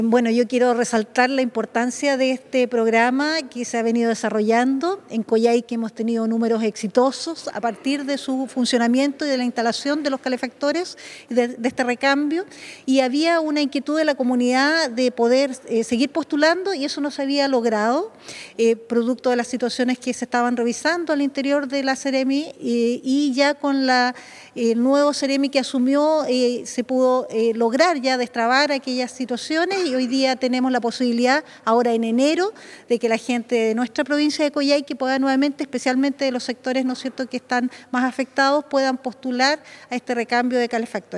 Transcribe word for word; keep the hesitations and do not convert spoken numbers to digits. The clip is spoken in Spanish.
Bueno, yo quiero resaltar la importancia de este programa que se ha venido desarrollando. En Coyhaique hemos tenido números exitosos a partir de su funcionamiento y de la instalación de los calefactores y de, de este recambio. Y había una inquietud de la comunidad de poder eh, seguir postulando y eso no se había logrado, eh, producto de las situaciones que se estaban revisando al interior de la Seremi eh, y ya con la, el nuevo Seremi que asumió eh, se pudo eh, lograr ya destrabar aquellas situaciones. Y hoy día tenemos la posibilidad, ahora en enero, de que la gente de nuestra provincia de Coyhaique pueda nuevamente, especialmente de los sectores, ¿no es cierto?, que están más afectados, puedan postular a este recambio de calefactores.